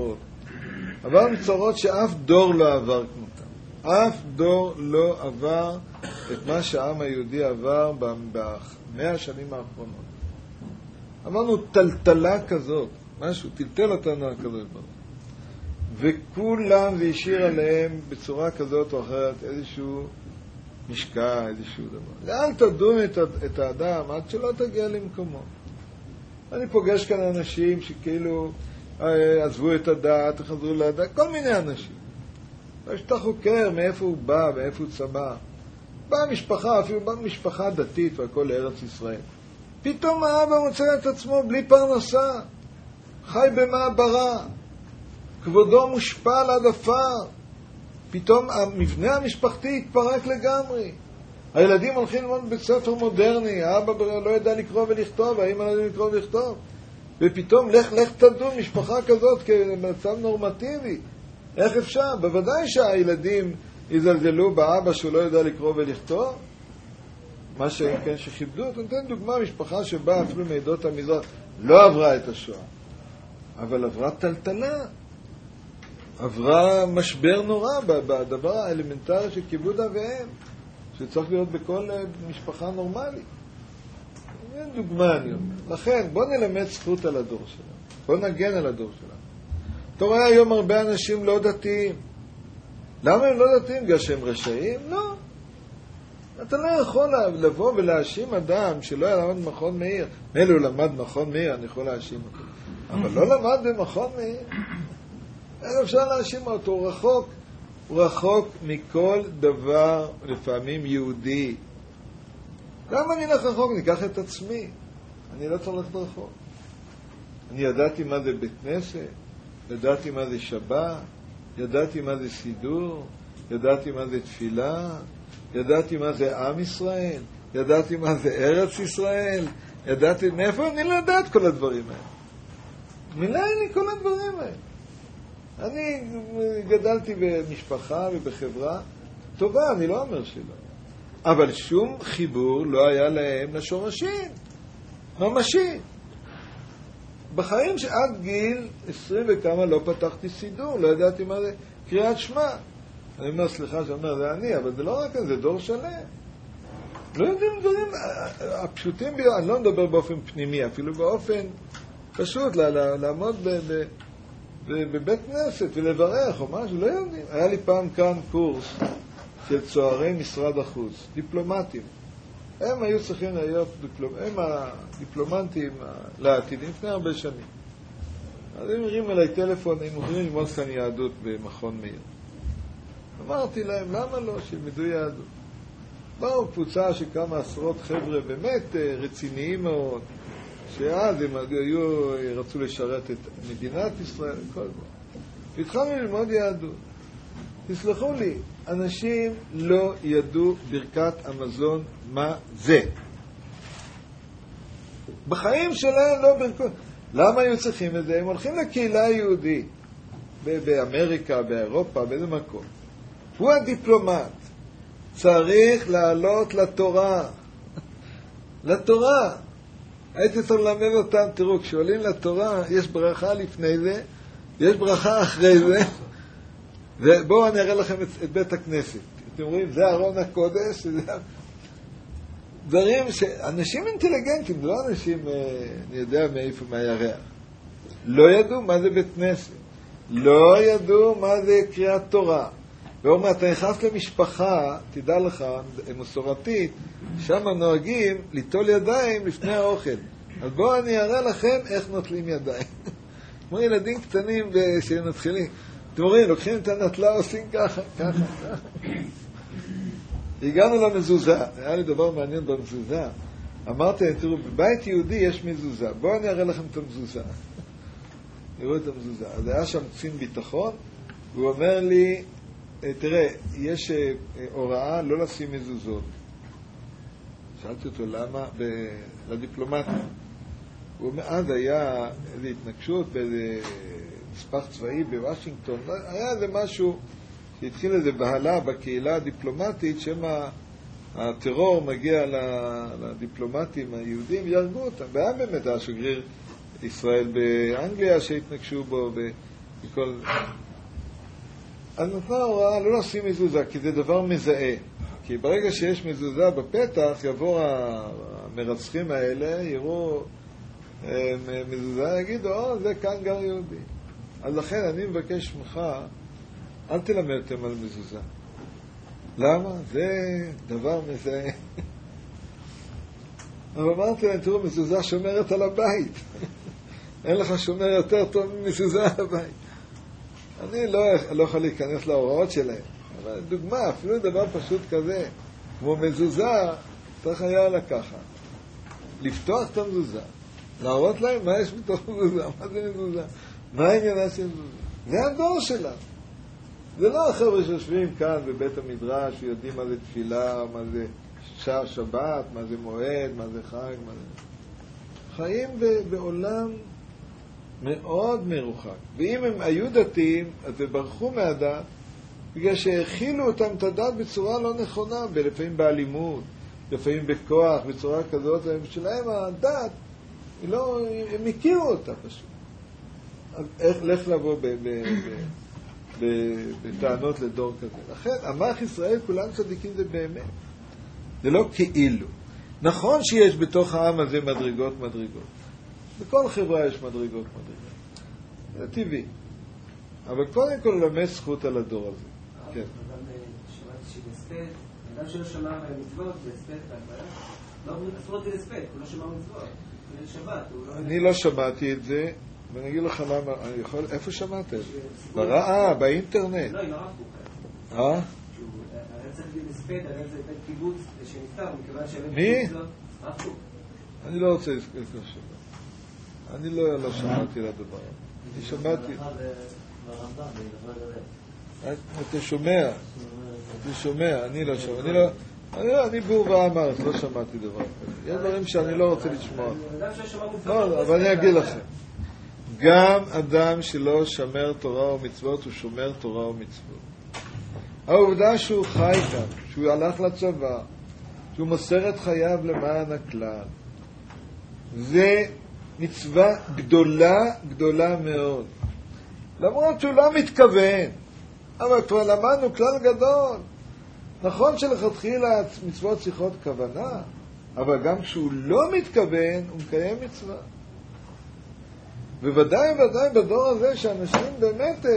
צרות שאף דור לא עבר כמותם. אף דור לא עבר את מה שהעם היהודי עבר ב100 השנים האחרונות. עברנו טלטלה כזאת, משהו, טלטל אותנו כזאת. וכולם זה השאיר עליהם בצורה כזאת או אחרת איזשהו משקע, איזשהו דבר. לאן תדון את האדם עד שלא תגיע למקומו? אני פוגש כאן אנשים שכאילו עזבו את הדעת, חזרו לדעת, כל מיני אנשים. כשאתה חוקר מאיפה הוא בא, מאיפה הוא צמח. באה משפחה, אפילו באה משפחה דתית והכל לארץ ישראל. פתאום האבא מוצא את עצמו בלי פרנסה. חי במעברה. כבודו מושפל עד עפר. פתאום המבנה המשפחתי התפרק לגמרי. הילדים הולכים ללמוד בבית ספר מודרני, האבא לא ידע לקרוא ולכתוב, האמא לא ידע לקרוא ולכתוב. ופתאום לך תדון משפחה כזאת כמצב נורמטיבי. איך אפשר? בוודאי שהילדים יזלזלו באבא שהוא לא ידע לקרוא ולכתוב. מה שכן שכיבדו, נותן דוגמה, משפחה שבאה אפילו מעדות המזרח, לא עברה את השואה, אבל עברה טלטלה. עברה משבר נורא בדבר האלמנטרי של כיבוד אביהם, שצריך להיות בכל משפחה נורמלית. אין דוגמה, אני אומר. לכן, בוא נלמד זכות על הדור שלנו. בוא נגן על הדור שלנו. אתה רואה היום הרבה אנשים לא דתיים. למה הם לא דתיים? בגלל שהם רשעים? לא. אתה לא יכול לבוא ולהאשים אדם שלא היה למד במכון מאיר. מילא הוא למד במכון מאיר, אני יכול להאשים אותו. אבל לא למד במכון מאיר. איך אפשר להאשים אותו? הוא רחוק הוא רחוק מכל דבר, לפעמים יהודי. למה אני הולך רחוק? ניקח את עצמי. אני לא צריך ללכת רחוק. אני ידעתי מה זה בית כנסת, ידעתי מה זה שבת, ידעתי מה זה סידור, ידעתי מה זה תפילה, ידעתי מה זה עם ישראל, ידעתי מה זה ארץ ישראל, ידעתי מאיפה אני לא יודעת כל הדברים האלה. מילה אין לי כל הדברים האלה. אני גדלתי במשפחה ובחברה טובה, אני לא אומר שלא. אבל שום חיבור לא היה להם לשורשים. ממשי. בחיים שעד גיל 20 וכמה לא פתחתי סידור, לא ידעתי מה זה קריאת שמע. אני אומר, סליחה שאומר, זה אני, אבל זה לא רק זה דור שלם. לא יודעים דברים הפשוטים, אני לא מדבר באופן פנימי, אפילו באופן פשוט, לעמוד בבית כנסת ולברך או משהו, לא יודעים. היה לי פעם כאן קורס של צוערי משרד החוץ, דיפלומטים. הם היו צריכים להיות הם הדיפלומטים לעתידים לפני הרבה שנים. אז הם הרימו אליי טלפון, הם הולכים ללמוד כאן יהדות במכון מאיר. אמרתי להם, למה לא? שילמדו יהדות. באו קבוצה של כמה עשרות חבר'ה באמת רציניים מאוד, שאז הם רצו לשרת את מדינת ישראל, כל דבר. והתחלנו ללמוד יהדות. תסלחו לי, אנשים לא ידעו ברכת המזון מה זה. בחיים שלהם לא ברכות. למה היו צריכים את זה? הם הולכים לקהילה היהודית, באמריקה, באירופה, באיזה מקום. הוא הדיפלומט. צריך לעלות לתורה. לתורה. הייתי צריך ללמד אותם, תראו, כשעולים לתורה, יש ברכה לפני זה, יש ברכה אחרי זה, ובואו אני אראה לכם את בית הכנסת. אתם רואים, זה ארון הקודש, זה דברים שאנשים אינטליגנטים, לא אנשים, אני יודע מאיפה, מהירח. לא ידעו מה זה בית כנסת. לא ידעו מה זה קריאת תורה. ואומר, אתה נכנס למשפחה, תדע לך, מסורתית, שם נוהגים ליטול ידיים לפני האוכל. אז בואו אני אראה לכם איך נוטלים ידיים. כמו ילדים קטנים שנתחילים. אתם רואים, לוקחים את הנטלה, עושים ככה, ככה, ככה. הגענו למזוזה. היה לי דבר מעניין במזוזה. אמרתי, תראו, בבית יהודי יש מזוזה. בואו אני אראה לכם את המזוזה. נראו את המזוזה. אז היה שם קצין ביטחון, והוא אומר לי, תראה, יש הוראה לא לשים מזוזות. שאלתי אותו למה, לדיפלומטים. הוא אומר, אז היה איזו התנגשות באיזה נספח צבאי בוושינגטון. היה איזה משהו שהתחיל איזה בהלה בקהילה הדיפלומטית, שמה הטרור מגיע לדיפלומטים היהודים, ירגו אותם. והיה באמת השגריר ישראל באנגליה שהתנגשו בו וכל... אז נתנה הוראה לא לשים מזוזה, כי זה דבר מזהה. כי ברגע שיש מזוזה בפתח, יבואו המרצחים האלה, יראו מזוזה, יגידו, זה כאן גר יהודי. אז לכן אני מבקש ממך, אל תלמד אותם על מזוזה. למה? זה דבר מזהה. אבל אמרתי להם, תראו, מזוזה שומרת על הבית. אין לך שומר יותר טוב ממזוזה על הבית. אני לא יכול להיכנס להוראות שלהם. אבל דוגמה, אפילו דבר פשוט כזה, כמו מזוזה, צריך היה לקחת. לפתוח את המזוזה. להראות להם מה יש בתוך מזוזה, מה זה מזוזה, מה העניינה של מזוזה. זה הדור שלנו. זה לא החבר'ה שיושבים כאן בבית המדרש, שיודעים מה זה תפילה, מה זה שעה שבת, מה זה מועד, מה זה חג, מה זה... חיים בעולם מאוד מרוחק. ואם הם היו דתיים, אז הם ברחו מהדת, בגלל שהכילו אותם את הדת בצורה לא נכונה, לפעמים באלימות, לפעמים בכוח, בצורה כזאת, שלהם הדת, הם הכירו אותה פשוט. אז איך לך לבוא בטענות לדור כזה? לכן, עמך ישראל, כולם צדיקים זה באמת. זה לא כאילו. נכון שיש בתוך העם הזה מדרגות. בכל חברה יש מדרגות. זה טבעי. אבל קודם כל ללמד זכות על הדור הזה. כן. אבל שמעתי שבהספד, אדם שלא שמע מצוות, בהספד בהגבלה, לא אסור אותי להספד, הוא לא שמע מצוות. אני לא שמעתי את זה, ואני אגיד לך למה, איפה שמעת את זה? באינטרנט. לא, עם הרב קוק. הרצל נספת, הרצל בית קיבוץ שנפטר, מכיוון שבית מי? קיבוץ לא... אף הוא. אני לא רוצה לזכור שלו. אני לא שמעתי לדבר. אני שמעתי. אתה שומע, אני לא שומע. אני בור ועם הארץ, לא שמעתי דבר כזה. יש דברים שאני לא רוצה לשמוע. לא, אבל אני אגיד לכם. גם אדם שלא שמר תורה ומצוות, הוא שומר תורה ומצוות. העובדה שהוא חי כאן, שהוא הלך לצבא, שהוא מוסר את חייו למען הכלל, זה מצווה גדולה מאוד. למרות שהוא לא מתכוון, אבל כבר למדנו כלל גדול. נכון שלכתחילה מצוות צריכות כוונה, אבל גם כשהוא לא מתכוון, הוא מקיים מצווה. וודאי בדור הזה שאנשים באמת,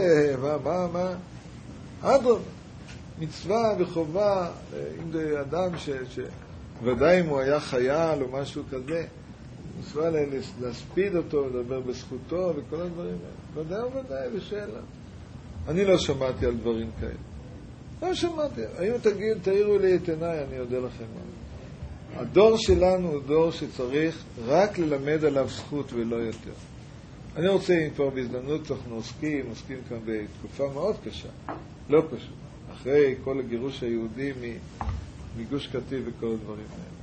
אדרבה, מצווה וחובה, אם זה אדם שוודאי אם הוא היה חייל או משהו כזה, מצווה להספיד אותו, לדבר בזכותו וכל הדברים האלה. ודאי בשאלה. אני לא שמעתי על דברים כאלה. לא שמעתי. אם תאירו לי את עיניי, אני יודע לכם מה. הדור שלנו הוא דור שצריך רק ללמד עליו זכות ולא יותר. אני רוצה, אם כבר בהזדמנות אנחנו עוסקים כאן בתקופה מאוד קשה, לא פשוט, אחרי כל הגירוש היהודי מגוש קטיף וכל הדברים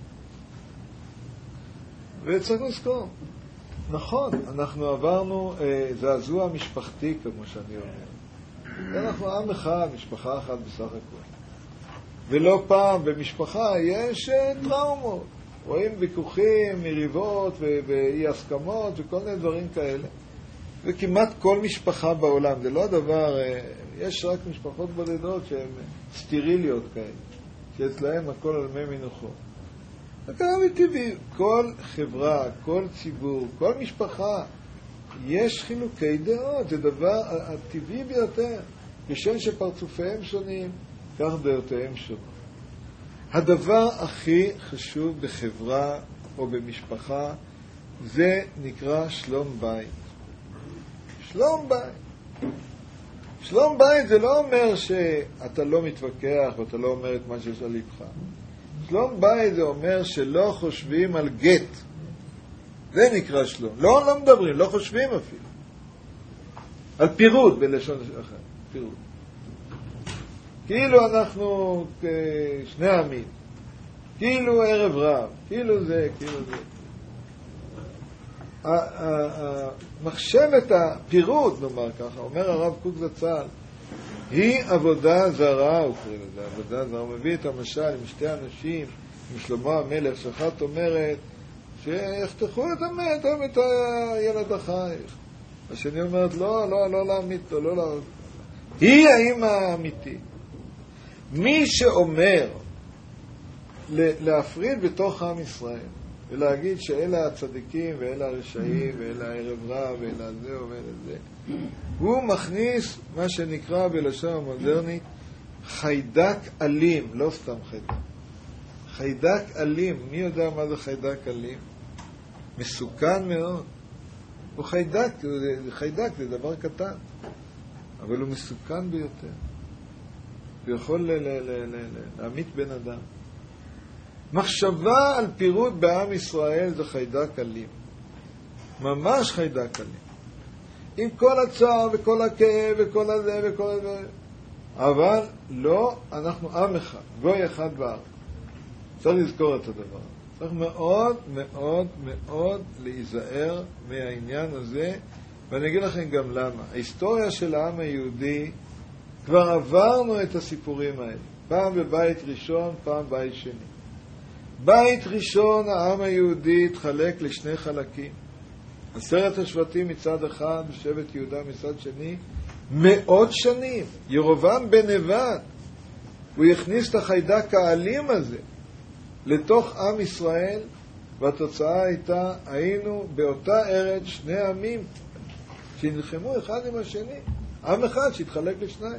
האלה. וצריך לזכור, נכון, אנחנו עברנו זעזוע משפחתי, כמו שאני אומר. אנחנו עם אחד, משפחה אחת בסך הכל. ולא פעם במשפחה יש טראומות. רואים ויכוחים, מריבות ואי הסכמות וכל מיני דברים כאלה. וכמעט כל משפחה בעולם, זה לא הדבר, יש רק משפחות בודדות שהן סטיריליות כאלה, שאצלהם הכל על מי מנוחות. זה קרה מטבעי, כל חברה, כל ציבור, כל משפחה, יש חילוקי דעות, זה דבר הטבעי ביותר. כשם שפרצופיהם שונים, כך דעותיהם שונות. הדבר הכי חשוב בחברה או במשפחה, זה נקרא שלום בית. שלום בית. שלום בית זה לא אומר שאתה לא מתווכח ואתה לא אומר את מה שיש על לבך. שלום בית זה אומר שלא חושבים על גט. זה נקרא שלום. לא מדברים, לא חושבים אפילו. על פירוד בלשון אחר. פירוד. כאילו אנחנו שני עמים. כאילו ערב רב. כאילו זה, כאילו זה. מחשבת הפירוד, נאמר ככה, אומר הרב קוק זצ"ל, היא עבודה זרה, הוא קורא לזה, עבודה זרה. הוא מביא את המשל עם שתי אנשים, עם שלמה המלך, שאחת אומרת, שיחתכו את המת, את הילד החייך. השני אומרת, לא להמית, לא להמית. היא האמא האמיתית. מי שאומר להפריד בתוך עם ישראל, ולהגיד שאלה הצדיקים ואלה הרשעים ואלה הערב רב ואלה זה ואלה זה, הוא מכניס מה שנקרא בלשון המודרנית חיידק אלים, לא סתם חיידק. חיידק אלים, מי יודע מה זה חיידק אלים? מסוכן מאוד. הוא חיידק, חיידק זה דבר קטן, אבל הוא מסוכן ביותר. הוא יכול להמית בן אדם. מחשבה על פירוד בעם ישראל זה חיידק אלים. ממש חיידק אלים. עם כל הצער וכל הכאב וכל הזה וכל הזה. אבל לא, אנחנו עם אחד, גוי אחד בארץ. צריך לזכור את הדבר. צריך מאוד מאוד מאוד להיזהר מהעניין הזה, ואני אגיד לכם גם למה. ההיסטוריה של העם היהודי, כבר עברנו את הסיפורים האלה. פעם בבית ראשון, פעם בית שני. בית ראשון, העם היהודי התחלק לשני חלקים. 10 השבטים מצד אחד, שבט יהודה מצד שני, 100 שנים. ירובעם בן נבט, הוא הכניס את החיידק האלים הזה לתוך עם ישראל, והתוצאה הייתה, היינו באותה ארץ שני עמים שנלחמו אחד עם השני. עם אחד שהתחלק לשניים.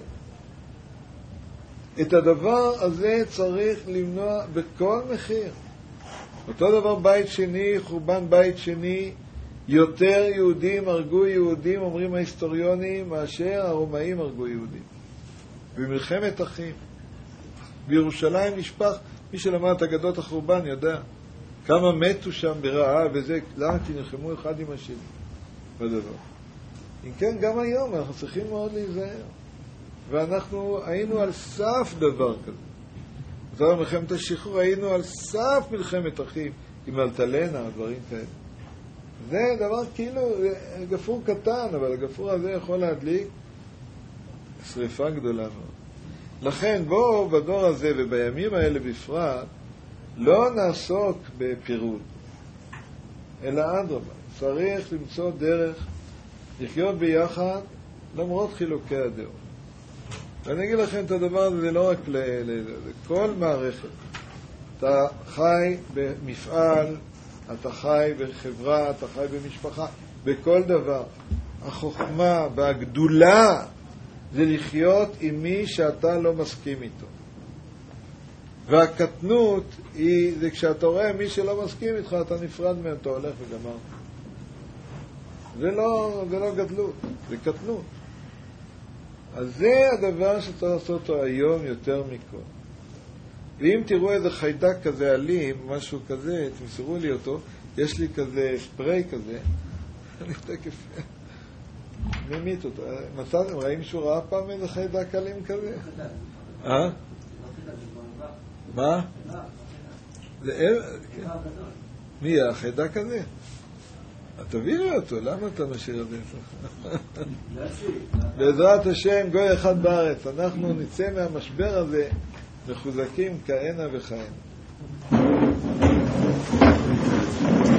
את הדבר הזה צריך למנוע בכל מחיר. אותו דבר בית שני, חורבן בית שני, יותר יהודים הרגו יהודים, אומרים ההיסטוריונים, מאשר הרומאים הרגו יהודים. במלחמת אחים. בירושלים נשפך, מי שלמד את אגדות החורבן יודע כמה מתו שם ברעב וזה, למה? כי נלחמו אחד עם השני בדבר. אם כן, גם היום אנחנו צריכים מאוד להיזהר. ואנחנו היינו על סף דבר כזה. זאת מלחמת השחרור, היינו על סף מלחמת אחים, עם אלטלנה, דברים כאלה. זה דבר כאילו, גפרור קטן, אבל הגפרור הזה יכול להדליק שריפה גדולה מאוד. לכן בואו בדור הזה ובימים האלה בפרט, לא נעסוק בפירוד, אלא אדרבה. צריך למצוא דרך לחיות ביחד למרות חילוקי הדעות. ואני אגיד לכם את הדבר הזה, זה לא רק לכל מערכת. אתה חי במפעל, אתה חי בחברה, אתה חי במשפחה, בכל דבר. החוכמה והגדולה זה לחיות עם מי שאתה לא מסכים איתו. והקטנות זה כשאתה רואה מי שלא מסכים איתך, אתה נפרד מהם, אתה הולך וגמר. זה לא גדלות, זה קטנות. אז זה הדבר שצריך לעשות אותו היום יותר מכל. ואם תראו איזה חיידק כזה אלים, משהו כזה, תמסרו לי אותו, יש לי כזה ספרי כזה, אני תקף מימית אותו. מצאתם, ראים שהוא ראה פעם איזה חיידק אלים כזה? מה? מי, החיידק הזה? תביא לי אותו, למה אתה משאיר את זה? בעזרת השם, גוי אחד בארץ, אנחנו נצא מהמשבר הזה מחוזקים כהנה וכהנה.